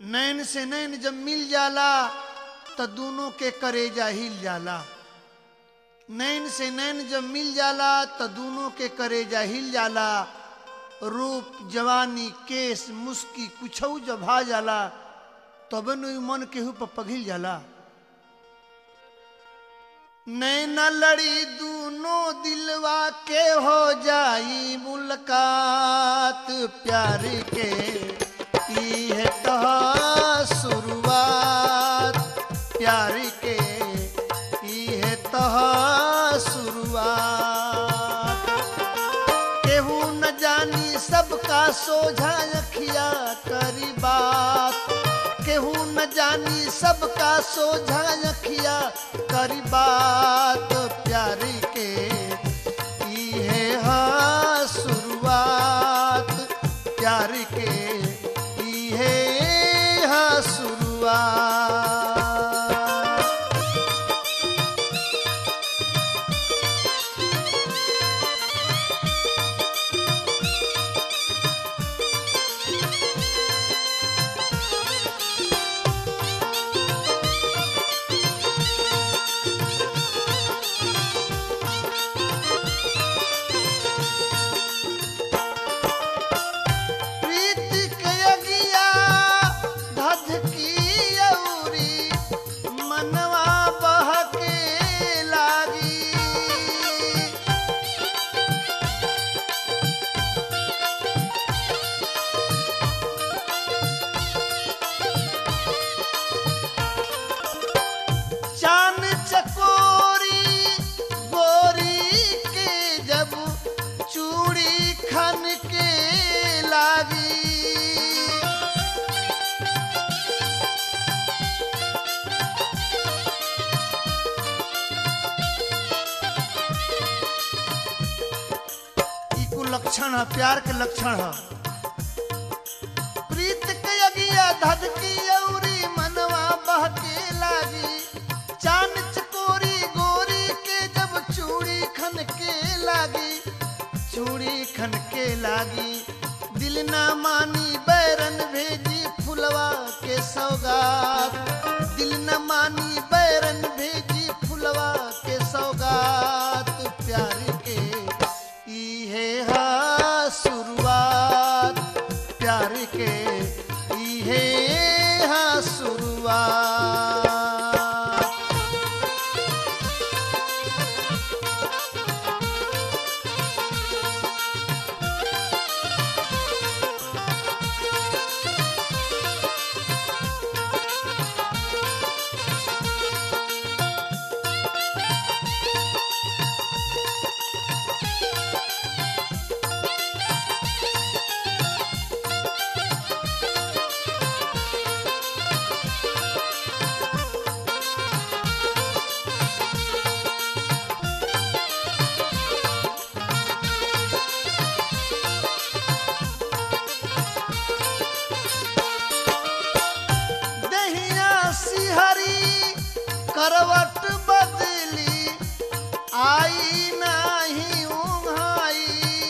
नैन से नैन जब मिल जाला तो दोनों के करेजा हिल जाला। नैन से नैन जब मिल जाला तो दोनों के करेजा हिल जाला। रूप जवानी केस मुस्की कुछऊ जब भा जाला तब मन केहू पर पघिल जाला। नैना लड़ी दोनों दिलवा के हो जाई मुलाकात प्यार के ई है तहा शुरुआत प्यार के ई है तहा शुरुआत। केहू न जानी सबका सोझा अखिया करी बात केहू न जानी सबका सोझा अखिया करी बात प्यार के ई है हाँ शुरुआत प्यार के ई है हाँ शुरुआत। लक्षण है प्यार के लक्षण है। प्रीत के अगिया धधकी औरी मनवा बहके लागी। चांद चकोरी गोरी के जब चूड़ी खन के लागी चूड़ी खन के लागी। दिल ना मानी बैरन भेजी फुलवा के सौगात दिल न मानी बैरन भेजी फुलवा के सौगात प्यार के ई है हाँ शुरुआत प्यार के ई है हाँ शुरुआत। करवट बदली आई नहीं उंघाई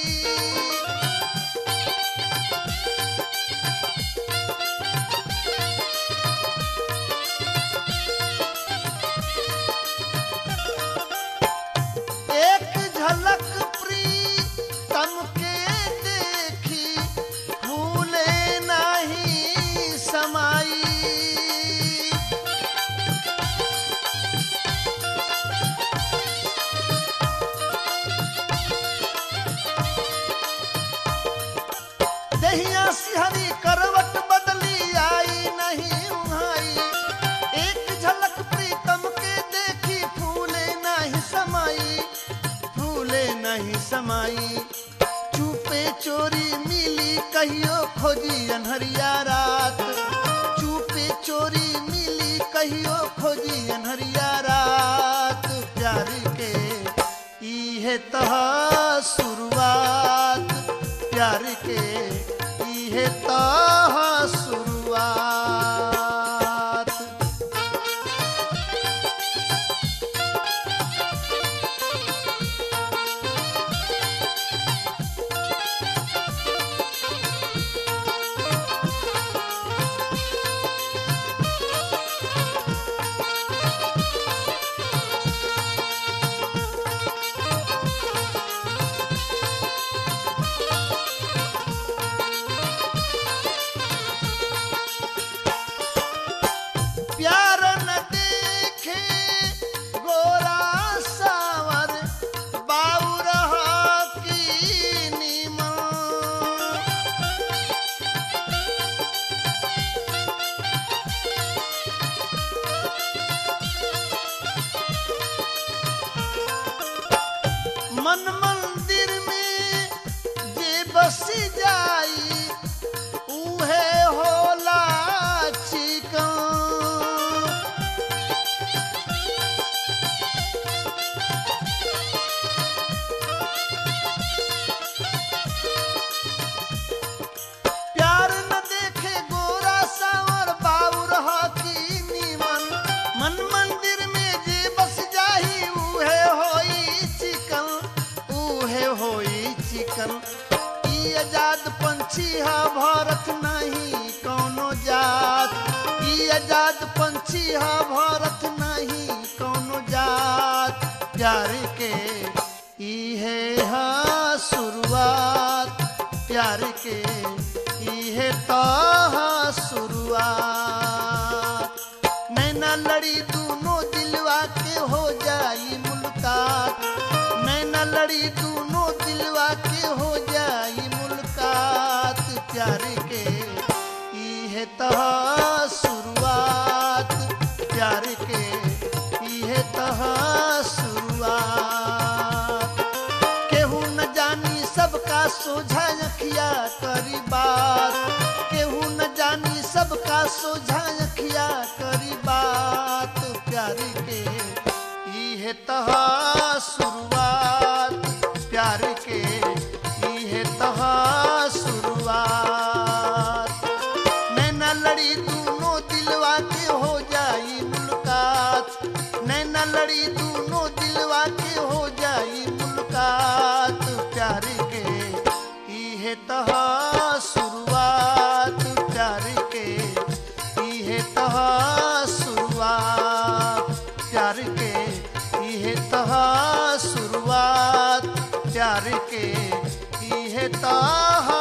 एक झलक प्रीतम के देखी भूले नहीं समाई। हरी करवट बदली आई नहीं उहाई एक झलक प्रीतम के देखी फूले नहीं समाई फूले नहीं समाई। चुपे चोरी मिली कहियो खोजी अनहरिया रात चुपे चोरी मिली कहियो खोजी अनहरिया रात प्यार के ई है तहा शुरुआत प्यार के है ताहा शुरुआत। भरत नहीं कौनो जात, ई आजाद पंछी है भरत नहीं कौनो जात। प्यार के इहे है शुरुआत, प्यार के इहे तो है शुरुआत। नैना लड़ी दोनों दिलवा के हो जाई मुलाकात, नैना लड़ी दोनों दिलवा के हो जाई मुलाकात। प्यार के इहे तो है शुरुआत, प्यार के इहे तो है शुरुआत। केहू न जानी सबका सोझा अखिया करी बात, केहू न जानी सबका सोझा अखिया करी बात। प्यार के इहे तो है शुरुआत, प्यार के इहे तो है शुरुआत। नैना लड़ी दोनों दिलवा के हो जाई मुलाकात, नैना लड़ी दोनों दिलवा के हो जाई मुलाकात। प्यार के इहे तो है शुरुआत, प्यार के इहे तो है शुरुआत। प्यार के इहे तो है शुरुआत, प्यार के इहे तो है